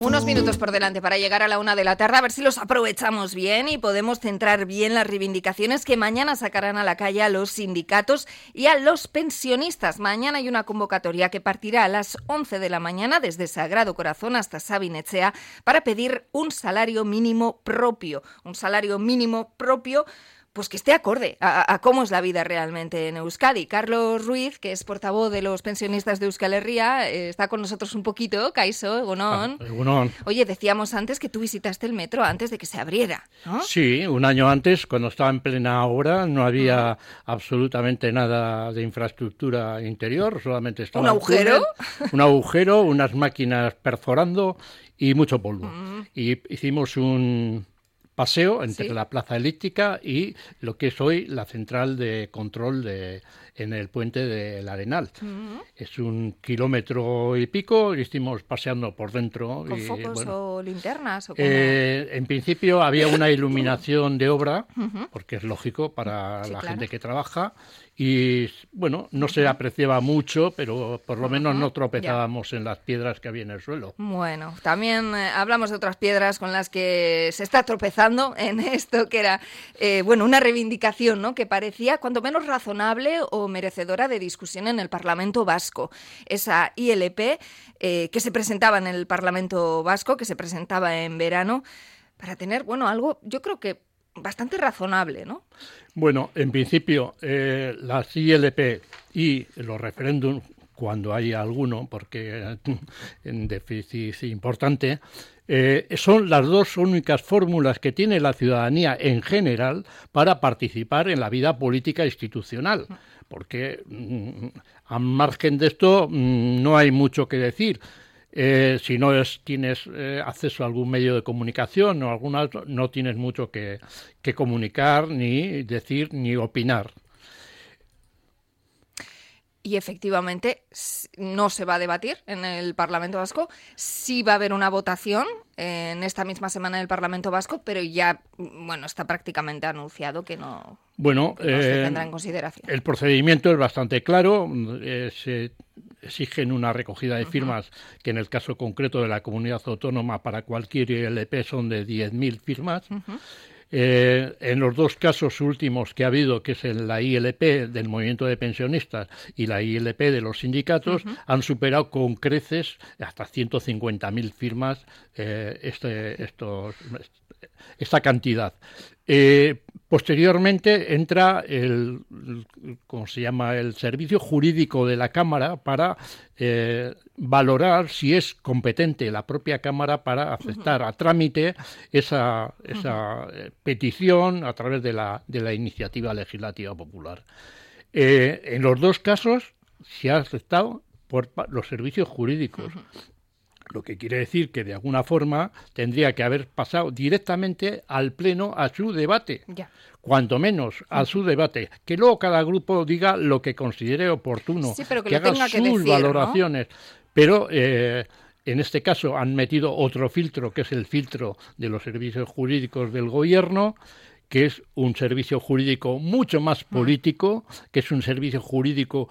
Unos minutos por delante para llegar a la 1 de la tarde, a ver si los aprovechamos bien y podemos centrar bien las reivindicaciones que mañana sacarán a la calle a los sindicatos y a los pensionistas. Mañana hay una convocatoria que partirá a las 11 de la mañana desde Sagrado Corazón hasta Sabinetxea para pedir un salario mínimo propio. Un salario mínimo propio pues que esté acorde a cómo es la vida realmente en Euskadi. Carlos Ruiz, que es portavoz de los pensionistas de Euskal Herria, está con nosotros un poquito. Kaixo, egunon. Egunon. Oye, decíamos antes que tú visitaste el metro antes de que se abriera, ¿no? Sí, un año antes, cuando estaba en plena obra, no había absolutamente nada de infraestructura interior, solamente estaba ¿Un agujero? Un agujero, unas máquinas perforando y mucho polvo. Y hicimos un paseo entre la plaza elíptica y lo que es hoy la central de control en el puente del Arenal. Es 1 kilómetro y pico, y estuvimos paseando por dentro. ¿Con focos o linternas? ¿O cómo? En principio había una iluminación de obra, porque es lógico para la gente que trabaja, y bueno, no se apreciaba mucho, pero por lo menos no tropezábamos en las piedras que había en el suelo. Bueno, también hablamos de otras piedras con las que se está tropezando en esto, que era una reivindicación, ¿no?, que parecía cuanto menos razonable o merecedora de discusión en el Parlamento Vasco. Esa ILP que se presentaba en el Parlamento Vasco, que se presentaba en verano, para tener, algo, yo creo que bastante razonable, ¿no? Bueno, en principio, las ILP y los referéndums, cuando hay alguno, porque en déficit importante, son las dos únicas fórmulas que tiene la ciudadanía en general para participar en la vida política institucional, porque a margen de esto no hay mucho que decir. Si no tienes acceso a algún medio de comunicación o alguna, no tienes mucho que comunicar, ni decir, ni opinar. Y efectivamente no se va a debatir en el Parlamento Vasco. Sí va a haber una votación en esta misma semana en el Parlamento Vasco, pero ya está prácticamente anunciado que no se tendrá en consideración. El procedimiento es bastante claro. Se exigen una recogida de firmas que en el caso concreto de la comunidad autónoma para cualquier ILP son de 10.000 firmas. En los dos casos últimos que ha habido, que es en la ILP del movimiento de pensionistas y la ILP de los sindicatos, han superado con creces hasta 150.000 firmas esta cantidad. Posteriormente entra el servicio jurídico de la Cámara para valorar si es competente la propia Cámara para aceptar a trámite esa petición a través de la iniciativa legislativa popular. En los dos casos se ha aceptado por los servicios jurídicos. Lo que quiere decir que de alguna forma tendría que haber pasado directamente al Pleno a su debate, cuanto menos a su debate, que luego cada grupo diga lo que considere oportuno, que haga sus valoraciones, ¿no? Pero en este caso han metido otro filtro, que es el filtro de los servicios jurídicos del gobierno, que es un servicio jurídico mucho más político, que es un servicio jurídico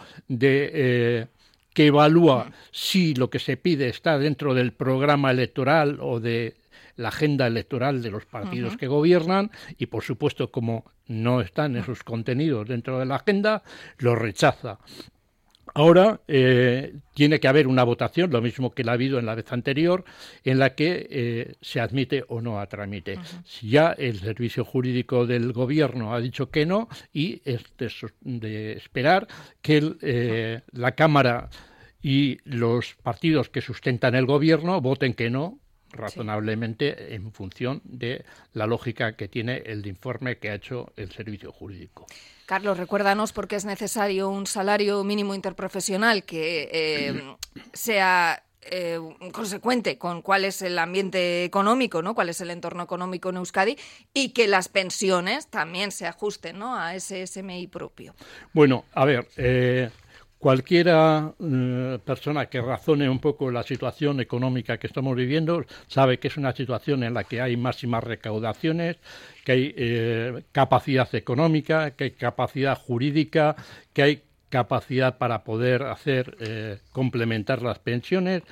que evalúa si lo que se pide está dentro del programa electoral o de la agenda electoral de los partidos que gobiernan, y por supuesto, como no están esos contenidos dentro de la agenda, los rechaza. Ahora tiene que haber una votación, lo mismo que la ha habido en la vez anterior, en la que se admite o no a trámite. Si ya el servicio jurídico del gobierno ha dicho que no, y es de esperar que la Cámara y los partidos que sustentan el gobierno voten que no, razonablemente, en función de la lógica que tiene el informe que ha hecho el servicio jurídico. Carlos, recuérdanos por qué es necesario un salario mínimo interprofesional que sea consecuente con cuál es el ambiente económico, ¿no?, cuál es el entorno económico en Euskadi, y que las pensiones también se ajusten, ¿no?, a ese SMI propio. Bueno, a ver, cualquiera persona que razone un poco la situación económica que estamos viviendo sabe que es una situación en la que hay máximas recaudaciones, que hay capacidad económica, que hay capacidad jurídica, que hay capacidad para poder complementar las pensiones,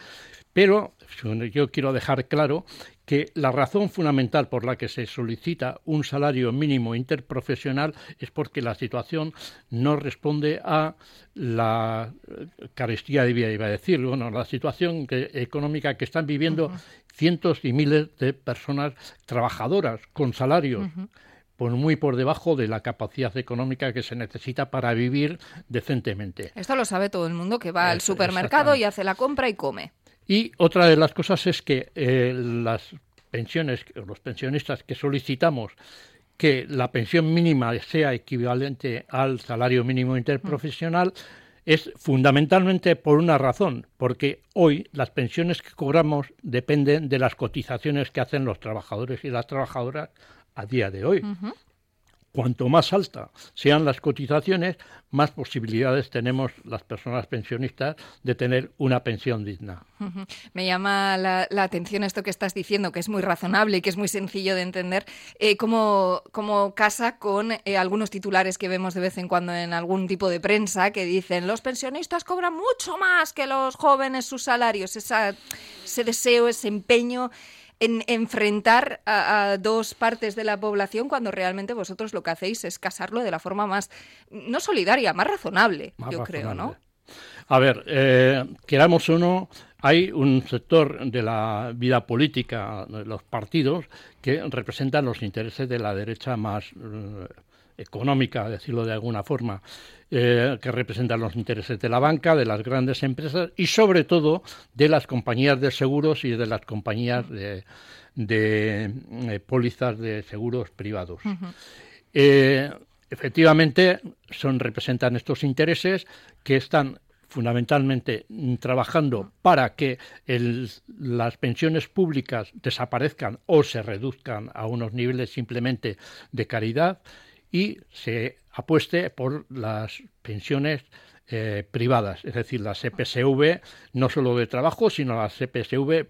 Pero yo quiero dejar claro que la razón fundamental por la que se solicita un salario mínimo interprofesional es porque la situación no responde a la carestía de vida, iba a decir, bueno, la situación económica que están viviendo cientos y miles de personas trabajadoras con salarios muy por debajo de la capacidad económica que se necesita para vivir decentemente. Esto lo sabe todo el mundo que va al supermercado y hace la compra y come. Y otra de las cosas es que las pensiones, los pensionistas que solicitamos que la pensión mínima sea equivalente al salario mínimo interprofesional, es fundamentalmente por una razón, porque hoy las pensiones que cobramos dependen de las cotizaciones que hacen los trabajadores y las trabajadoras a día de hoy. Cuanto más altas sean las cotizaciones, más posibilidades tenemos las personas pensionistas de tener una pensión digna. Me llama la atención esto que estás diciendo, que es muy razonable y que es muy sencillo de entender, cómo casa con algunos titulares que vemos de vez en cuando en algún tipo de prensa que dicen los pensionistas cobran mucho más que los jóvenes sus salarios, ese deseo, ese empeño en enfrentar a dos partes de la población cuando realmente vosotros lo que hacéis es casarlo de la forma más, no solidaria, más razonable, creo, ¿no? A ver, queramos o no, hay un sector de la vida política, de los partidos, que representan los intereses de la derecha más económica, decirlo de alguna forma, que representan los intereses de la banca, de las grandes empresas y sobre todo de las compañías de seguros y de las compañías de pólizas de seguros privados. Efectivamente, representan estos intereses que están fundamentalmente trabajando para que las pensiones públicas desaparezcan o se reduzcan a unos niveles simplemente de caridad y se apueste por las pensiones privadas, es decir, las EPSV, no solo de trabajo, sino las EPSV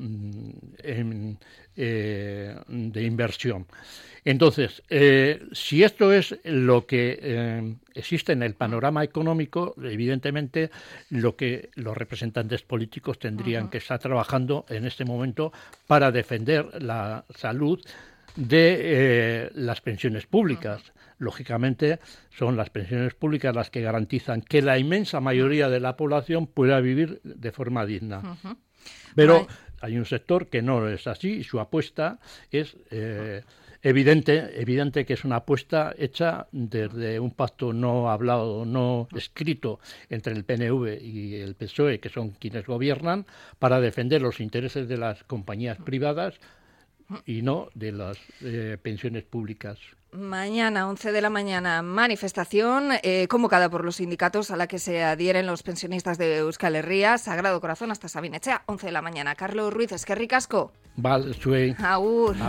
de inversión. Entonces, si esto es lo que existe en el panorama económico, evidentemente lo que los representantes políticos tendrían que estar trabajando en este momento para defender la salud de las pensiones públicas. Lógicamente, son las pensiones públicas las que garantizan que la inmensa mayoría de la población pueda vivir de forma digna. Pero hay un sector que no es así y su apuesta es evidente que es una apuesta hecha desde un pacto no hablado, no escrito entre el PNV y el PSOE, que son quienes gobiernan, para defender los intereses de las compañías privadas y no de las pensiones públicas. Mañana, 11 de la mañana, manifestación convocada por los sindicatos a la que se adhieren los pensionistas de Euskal Herria, Sagrado Corazón hasta Sabin Etxea, 11 de la mañana. Carlos Ruiz, eskerrik asko. Zuei. Agur.